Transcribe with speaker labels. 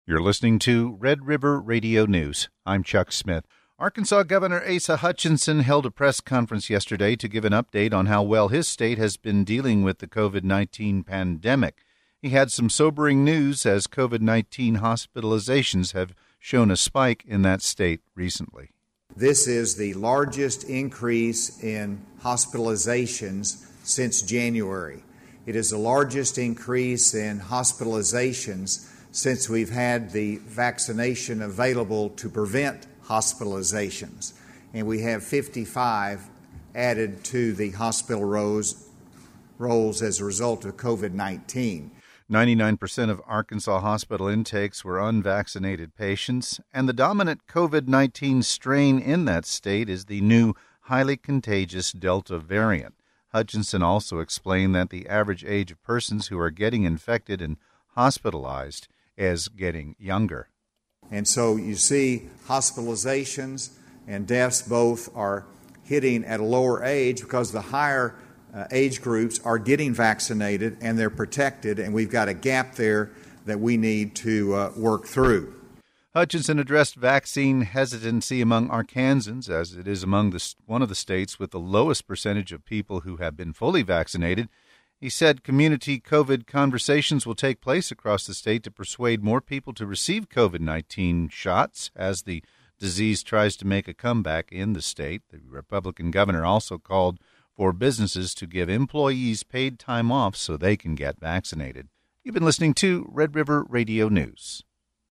Speaker 1: You're listening to Red River Radio News. I'm Chuck Smith. Arkansas Governor Asa Hutchinson held a press conference yesterday to give an update on how well his state has been dealing with the COVID-19 pandemic. He had some sobering news as COVID-19 hospitalizations have shown a spike in that state recently.
Speaker 2: This is the largest increase in hospitalizations since January. It is the largest increase in hospitalizations since we've had the vaccination available to prevent hospitalizations. And we have 55 added to the hospital rolls as a result of COVID-19.
Speaker 1: 99% of Arkansas hospital intakes were unvaccinated patients, and the dominant COVID-19 strain in that state is the new highly contagious Delta variant. Hutchinson also explained that the average age of persons who are getting infected and hospitalized is getting younger.
Speaker 2: And so you see hospitalizations and deaths both are hitting at a lower age because the higher age groups are getting vaccinated and they're protected, and we've got a gap there that we need to work through.
Speaker 1: Hutchinson addressed vaccine hesitancy among Arkansans, as it is among one of the states with the lowest percentage of people who have been fully vaccinated. He said community COVID conversations will take place across the state to persuade more people to receive COVID-19 shots as the disease tries to make a comeback in the state. The Republican governor also called for businesses to give employees paid time off so they can get vaccinated. You've been listening to Red River Radio News.